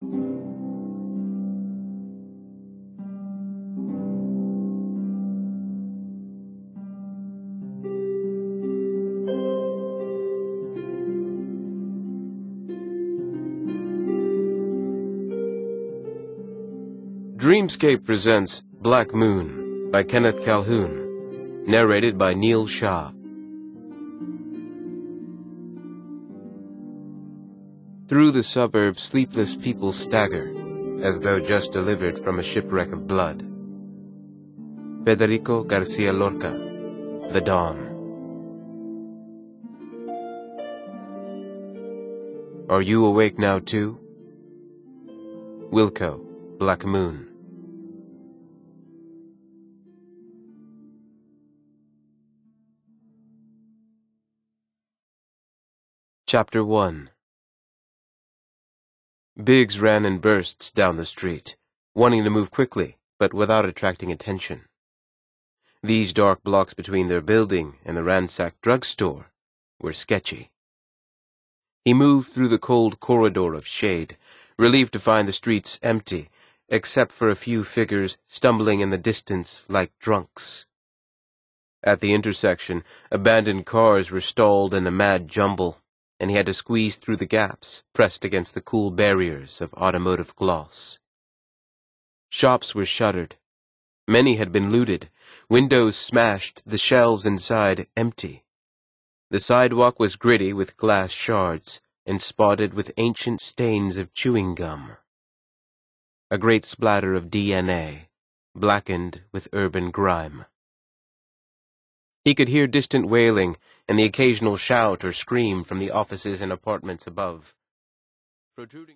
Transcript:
Dreamscape presents Black Moon by Kenneth Calhoun, narrated by Neil Shah. Through the suburbs, sleepless people stagger, as though just delivered from a shipwreck of blood. Federico Garcia Lorca, The Dawn. Are you awake now too? Wilco, Black Moon. Chapter 1. Biggs ran in bursts down the street, wanting to move quickly, but without attracting attention. These dark blocks between their building and the ransacked drugstore were sketchy. He moved through the cold corridor of shade, relieved to find the streets empty, except for a few figures stumbling in the distance like drunks. At the intersection, abandoned cars were stalled in a mad jumble, and he had to squeeze through the gaps pressed against the cool barriers of automotive gloss. Shops were shuttered. Many had been looted, windows smashed, the shelves inside empty. The sidewalk was gritty with glass shards and spotted with ancient stains of chewing gum. A great splatter of DNA, blackened with urban grime. He could hear distant wailing and the occasional shout or scream from the offices and apartments above. Protruding